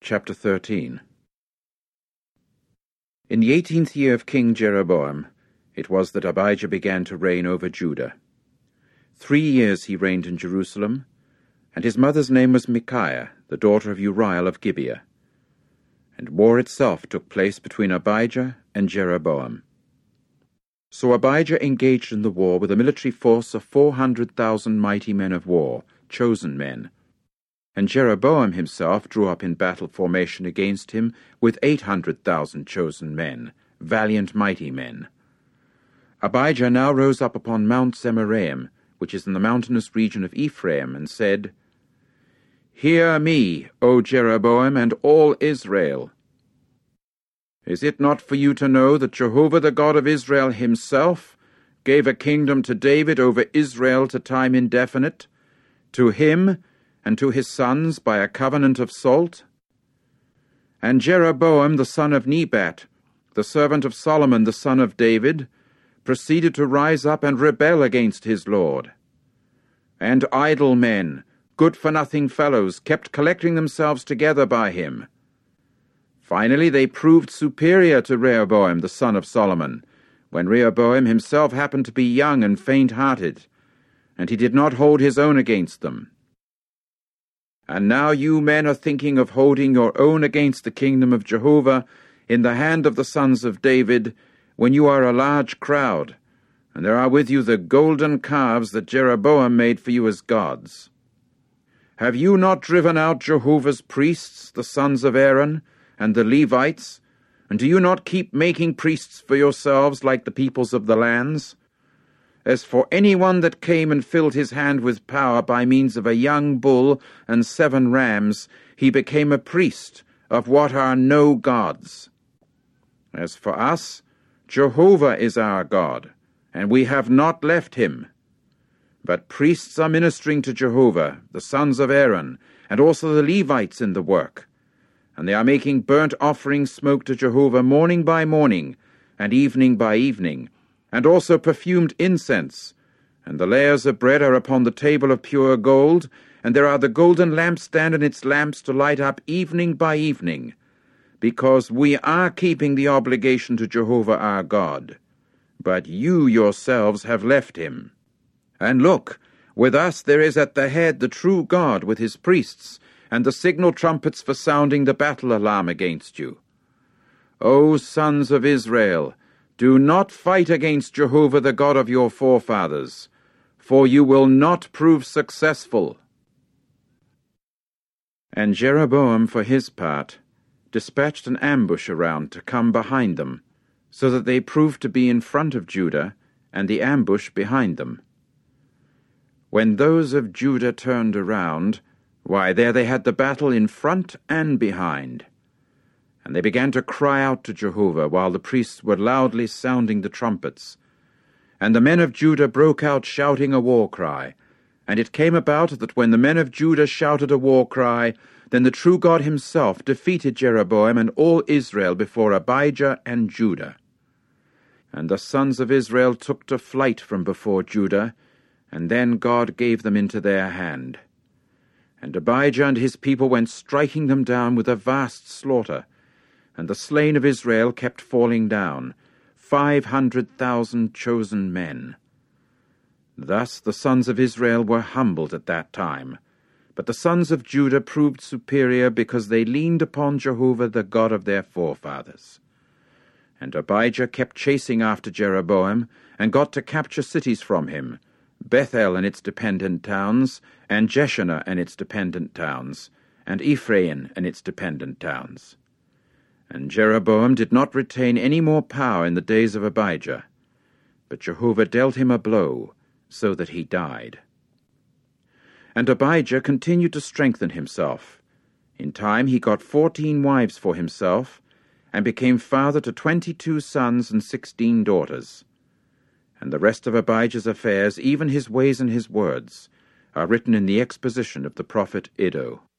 Chapter 13. In the 18th year of King Jeroboam, it was that Abijah began to reign over Judah. 3 years he reigned in Jerusalem, and his mother's name was Micaiah, the daughter of Uriel of Gibeah. And war itself took place between Abijah and Jeroboam. So Abijah engaged in the war with a military force of 400,000 mighty men of war, chosen men. And Jeroboam himself drew up in battle formation against him with 800,000 chosen men, valiant mighty men. Abijah now rose up upon Mount Zemaraim, which is in the mountainous region of Ephraim, and said, "Hear me, O Jeroboam, and all Israel. Is it not for you to know that Jehovah the God of Israel himself gave a kingdom to David over Israel to time indefinite, to him and to his sons by a covenant of salt? And Jeroboam the son of Nebat, the servant of Solomon the son of David, proceeded to rise up and rebel against his Lord. And idle men, good-for-nothing fellows, kept collecting themselves together by him. Finally they proved superior to Rehoboam the son of Solomon, when Rehoboam himself happened to be young and faint-hearted, and he did not hold his own against them. And now you men are thinking of holding your own against the kingdom of Jehovah in the hand of the sons of David, when you are a large crowd, and there are with you the golden calves that Jeroboam made for you as gods. Have you not driven out Jehovah's priests, the sons of Aaron, and the Levites, and do you not keep making priests for yourselves like the peoples of the lands? As for anyone that came and filled his hand with power by means of a young bull and 7 rams, he became a priest of what are no gods. As for us, Jehovah is our God, and we have not left him. But priests are ministering to Jehovah, the sons of Aaron, and also the Levites in the work. And they are making burnt offering smoke to Jehovah morning by morning, and evening by evening, and also perfumed incense, and the layers of bread are upon the table of pure gold, and there are the golden lampstand and its lamps to light up evening by evening, because we are keeping the obligation to Jehovah our God. But you yourselves have left him. And look, with us there is at the head the true God with his priests, and the signal trumpets for sounding the battle alarm against you. O sons of Israel, do not fight against Jehovah the God of your forefathers, for you will not prove successful." And Jeroboam, for his part, dispatched an ambush around to come behind them, so that they proved to be in front of Judah, and the ambush behind them. When those of Judah turned around, why, there they had the battle in front and behind. And they began to cry out to Jehovah, while the priests were loudly sounding the trumpets. And the men of Judah broke out shouting a war cry. And it came about that when the men of Judah shouted a war cry, then the true God himself defeated Jeroboam and all Israel before Abijah and Judah. And the sons of Israel took to flight from before Judah, and then God gave them into their hand. And Abijah and his people went striking them down with a vast slaughter, and the slain of Israel kept falling down, 500,000 chosen men. Thus the sons of Israel were humbled at that time, but the sons of Judah proved superior because they leaned upon Jehovah the God of their forefathers. And Abijah kept chasing after Jeroboam, and got to capture cities from him, Bethel and its dependent towns, and Jeshanah and its dependent towns, and Ephraim and its dependent towns. And Jeroboam did not retain any more power in the days of Abijah, but Jehovah dealt him a blow, so that he died. And Abijah continued to strengthen himself. In time he got 14 wives for himself, and became father to 22 sons and 16 daughters. And the rest of Abijah's affairs, even his ways and his words, are written in the exposition of the prophet Iddo.